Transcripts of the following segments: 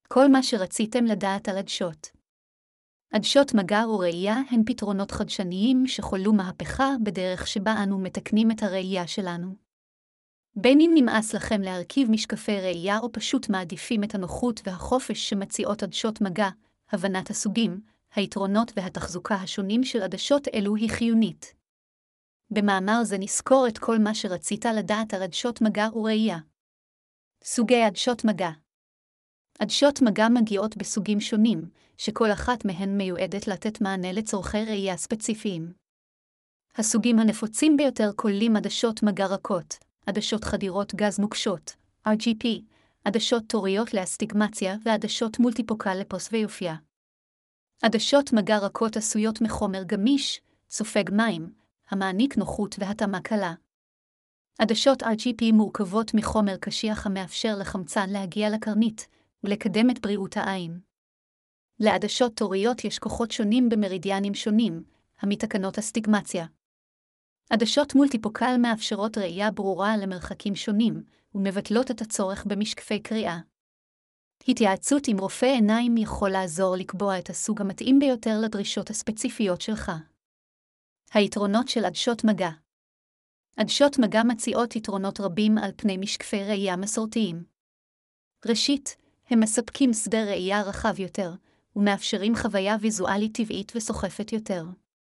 כל מה שרציתם לדעת על עדשות. עדשות מגע וראייה הן פתרונות חדשניים שחוללו מהפכה בדרך שבה אנו מתקנים את הראייה שלנו. בין אם נמאס לכם להרכיב משקפי ראייה או פשוט מעדיפים את הנוחות והחופש שמציעות עדשות מגע, הבנת הסוגים, היתרונות והתחזוקה השונים של עדשות אלו היא חיונית. במאמר זה נזכור את כל מה שרצית לדעת על עדשות מגע וראייה. סוגי עדשות מגע. עדשות מגע מגיעות בסוגים שונים, שכל אחת מהן מיועדת לתת מענה לצורכי ראייה ספציפיים. הסוגים הנפוצים ביותר כוללים עדשות מגע רכות, עדשות חדירות גז נוקשות, RGP, עדשות תוריות לאסטיגמציה ועדשות מולטיפוקל לפרוסביופיה. עדשות מגע רכות עשויות מחומר גמיש, סופג מים, המעניק נוחות והתאמה קלה. עדשות RGP מורכבות מחומר קשיח המאפשר לחמצן להגיע לקרנית ולקדם את בריאות העין. לעדשות תוריות יש כוחות שונים במרידיאנים שונים, המתקנות אסטיגמציה. עדשות מולטיפוקל מאפשרות ראייה ברורה למרחקים שונים, ומבטלות את הצורך במשקפי קריאה. התייעצות עם רופא עיניים יכול לעזור לקבוע את הסוג המתאים ביותר לדרישות הספציפיות שלך. היתרונות של עדשות מגע. עדשות מגע מציעות יתרונות רבים על פני משקפי ראייה מסורתיים. ראשית, הם מספקים שדה ראייה רחב יותר, ומאפשרים חוויה ויזואלית טבעית וסוחפת יותר.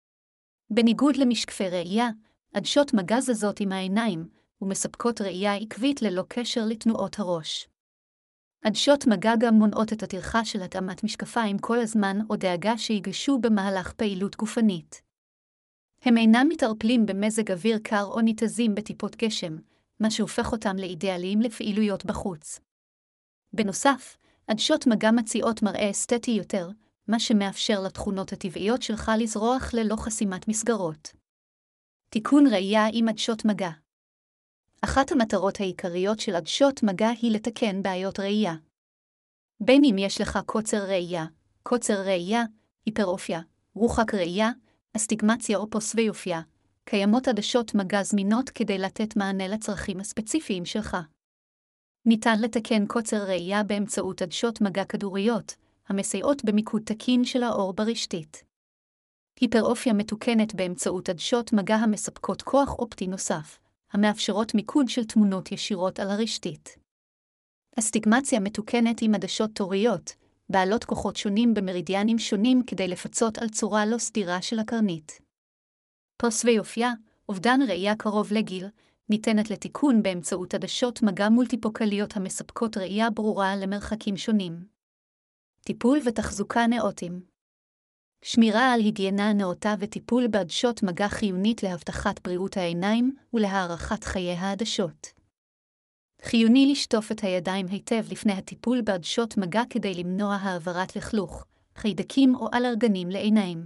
בניגוד למשקפי ראייה, עדשות מגע זזות עם העיניים, ומספקות ראייה עקבית ללא קשר לתנועות הראש. עדשות מגע גם מונעות את הטרחה של התאמת משקפיים כל הזמן או דאגה שיגשו במהלך פעילות גופנית. הם אינם מתערפלים במזג אוויר קר או ניתזים בטיפות גשם, מה שהופך אותם לאידיאליים לפעילויות בחוץ. בנוסף, עדשות מגע מציעות מראה אסתטי יותר, מה שמאפשר לתכונות הטבעיות שלך לזרוח ללא חסימת מסגרות. תיקון ראייה עם עדשות מגע. אחת המטרות העיקריות של עדשות מגע היא לתקן בעיות ראייה. בין אם יש לך קוצר ראייה, היפרופיה, רוחק ראייה, אסטיגמציה או פרוסביופיה, קיימות עדשות מגע זמינות כדי לתת מענה לצרכים הספציפיים שלך. ניתן לתקן קוצר ראייה באמצעות עדשות מגע כדוריות, המסייעות במיקוד תקין של האור ברשתית. היפרופיה מתוקנת באמצעות עדשות מגע המספקות כוח אופטי נוסף, המאפשרות מיקוד של תמונות ישירות על הרשתית. אסטיגמציה מתוקנת עם עדשות תוריות, בעלות כוחות שונים במרידיאנים שונים כדי לפצות על צורה לא סדירה של הקרנית. פרוסביופיה, אובדן ראייה קרוב לגיל, ניתנת לתיקון באמצעות עדשות מגע מולטיפוקליות המספקות ראייה ברורה למרחקים שונים. טיפול ותחזוקה נאותים. שמירה על היגיינה נאותה וטיפול בעדשות מגע חיונית להבטחת בריאות העיניים ולהארכת חיי העדשות. חיוני לשטוף את הידיים היטב לפני הטיפול בעדשות מגע כדי למנוע העברת לכלוך, חיידקים או אלרגנים לעיניים.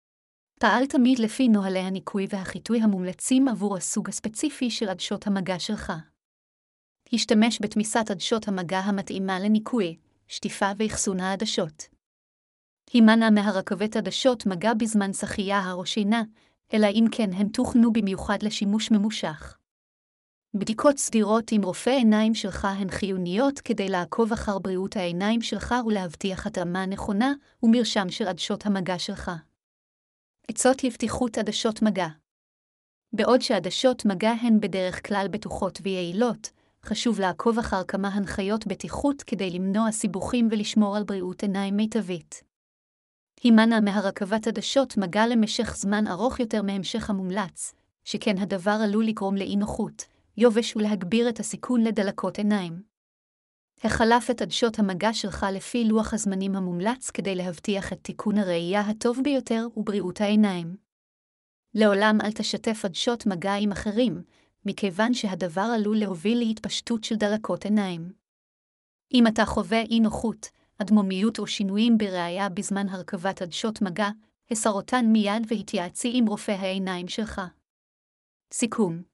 פעל תמיד לפי נוהלי הניקוי והחיטוי המומלצים עבור הסוג הספציפי של עדשות המגע שלך. השתמש בתמיסת עדשות המגע המתאימה לניקוי, שטיפה ואחסון העדשות. הימנע מהרכבת עדשות מגע בזמן שחייה או שינה, אלא אם כן הן תוכנו במיוחד לשימוש ממושך. בדיקות סדירות עם רופא עיניים שלך הן חיוניות כדי לעקוב אחר בריאות העיניים שלך ולהבטיח התאמה נכונה ומרשם של עדשות המגע שלך. עצות לבטיחות עדשות מגע. בעוד שעדשות מגע הן בדרך כלל בטוחות ויעילות, חשוב לעקוב אחר כמה הנחיות בטיחות כדי למנוע סיבוכים ולשמור על בריאות עיניים מיטבית. הימנע מהרכבת עדשות מגע למשך זמן ארוך יותר מהמשך המומלץ, שכן הדבר עלול לגרום לאי נוחות, יובש ולהגביר את הסיכון לדלקות עיניים. החלף את עדשות המגע שלך לפי לוח הזמנים המומלץ כדי להבטיח את תיקון הראייה הטוב ביותר ובריאות העיניים. לעולם אל תשתף עדשות מגע עם אחרים, מכיוון שהדבר עלול להוביל להתפשטות של דלקות עיניים. אם אתה חווה אי נוחות, אדמומיות או שינויים בראייה בזמן הרכבת עדשות מגע, הסר אותן מיד והתייעצי עם רופא העיניים שלך. סיכום.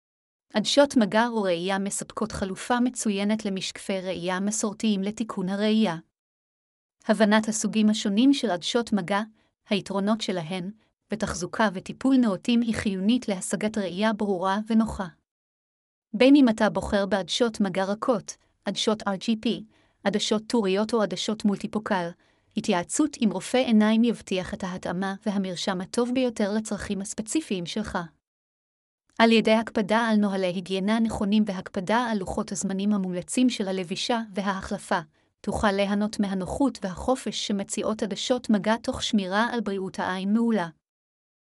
עדשות מגע או ראייה מספקות חלופה מצוינת למשקפי ראייה מסורתיים לתיקון הראייה. הבנת הסוגים השונים של עדשות מגע, היתרונות שלהן, ותחזוקה וטיפול נאותים היא חיונית להשגת ראייה ברורה ונוחה. בין אם אתה בוחר בעדשות מגע רכות, עדשות RGP, עדשות טוריות או עדשות מולטיפוקל, התייעצות עם רופא עיניים יבטיח את ההתאמה והמרשם הטוב ביותר לצרכים הספציפיים שלך. על ידי הקפדה על נוהלי היגיינה נכונים והקפדה על לוחות הזמנים המומלצים של הלבישה וההחלפה, תוכל ליהנות מהנוחות והחופש שמציעות עדשות מגע תוך שמירה על בריאות העין מעולה.